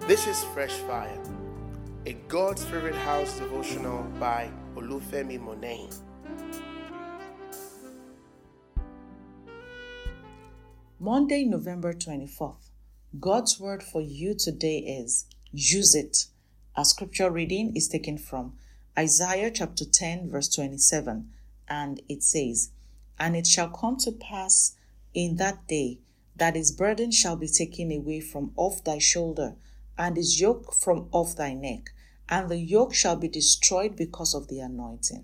This is Fresh Fire, a God's Favorite House devotional by Olufemi Monet. Monday, November 24th. God's word for you today is, use it. Our scripture reading is taken from Isaiah chapter 10 verse 27, and it says, "And it shall come to pass in that day that his burden shall be taken away from off thy shoulder, and his yoke from off thy neck, and the yoke shall be destroyed because of the anointing."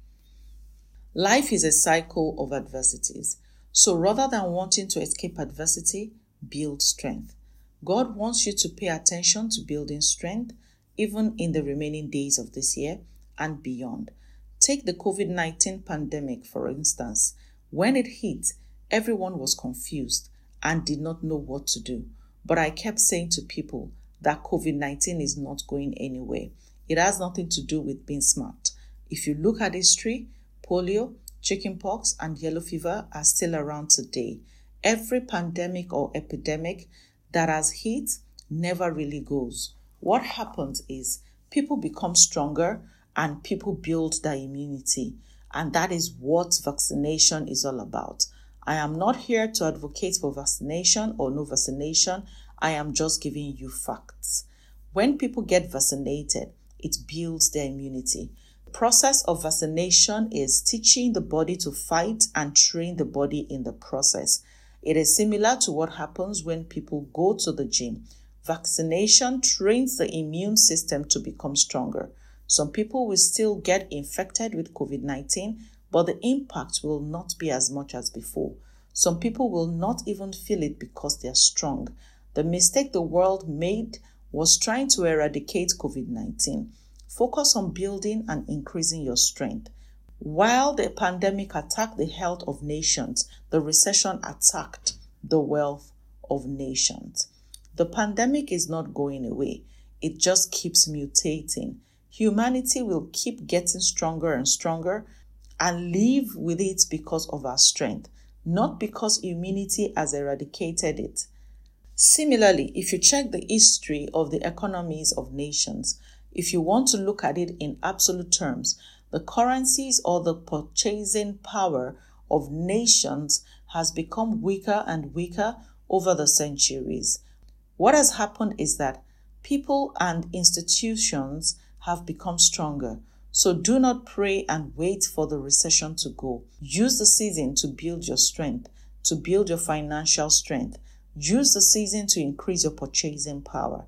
Life is a cycle of adversities. So rather than wanting to escape adversity, build strength. God wants you to pay attention to building strength even in the remaining days of this year and beyond. Take the COVID-19 pandemic, for instance. When it hit, everyone was confused and did not know what to do. But I kept saying to people that COVID-19 is not going anywhere. It has nothing to do with being smart. If you look at history, polio, chickenpox, and yellow fever are still around today. Every pandemic or epidemic that has hit never really goes. What happens is people become stronger and people build their immunity. And that is what vaccination is all about. I am not here to advocate for vaccination or no vaccination. I am just giving you facts. When people get vaccinated, it builds their immunity. The process of vaccination is teaching the body to fight and train the body in the process. It is similar to what happens when people go to the gym. Vaccination trains the immune system to become stronger. Some people will still get infected with COVID-19, but the impact will not be as much as before. Some people will not even feel it because they are strong. The mistake the world made was trying to eradicate COVID-19. Focus on building and increasing your strength. While the pandemic attacked the health of nations, the recession attacked the wealth of nations. The pandemic is not going away. It just keeps mutating. Humanity will keep getting stronger and stronger and live with it because of our strength, not because immunity has eradicated it. Similarly, if you check the history of the economies of nations, if you want to look at it in absolute terms, the currencies or the purchasing power of nations has become weaker and weaker over the centuries. What has happened is that people and institutions have become stronger. So do not pray and wait for the recession to go. Use the season to build your strength, to build your financial strength. Use the season to increase your purchasing power.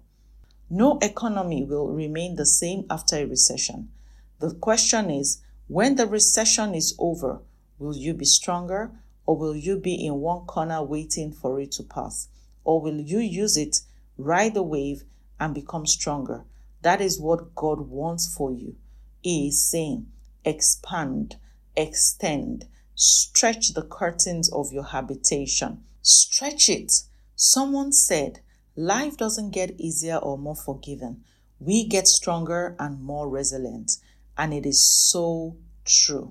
No economy will remain the same after a recession. The question is, when the recession is over, will you be stronger, or will you be in one corner waiting for it to pass? Or will you use it, ride the wave, and become stronger? That is what God wants for you. He is saying, expand, extend, stretch the curtains of your habitation. Stretch it. Someone said, life doesn't get easier or more forgiving. We get stronger and more resilient. And it is so true.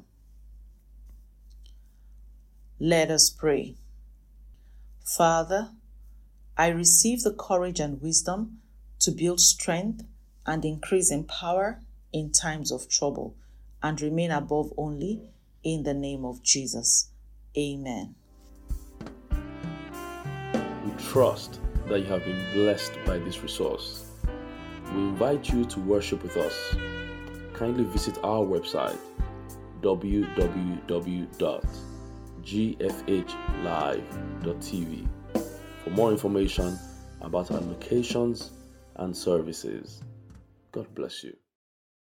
Let us pray. Father, I receive the courage and wisdom to build strength and increase in power in times of trouble and remain above only in the name of Jesus. Amen. We trust that you have been blessed by this resource. We invite you to worship with us. Kindly visit our website www.gfhlive.tv for more information about our locations and services. God bless you.